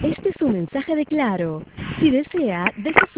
Este es un mensaje de Claro. Si desea, deje su